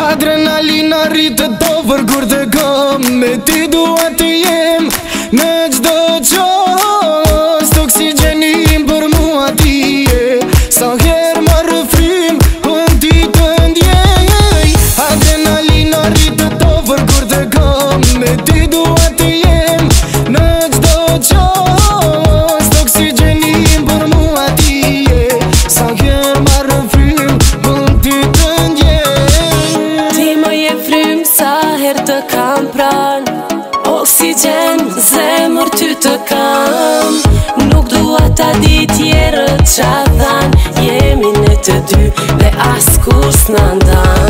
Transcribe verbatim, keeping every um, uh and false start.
Adrenalina rritë të vërgur të kom. Me ti dua të jem në gjdo qos. Oksigenim për mua ti je. Sa her marrë frim unë ti të ndjej. Adrenalina rritë të vërgur të kom. Me ti dua të jem në gjdo qos. Oksigenim për mua ti je. Sa her marrë frim unë ti të ndjej. Sa her të kam pran Oksigen, zemër ty të kam. Nuk dua ta di tjerët qa than. Jemi në të dy dhe as kur s'na ndan.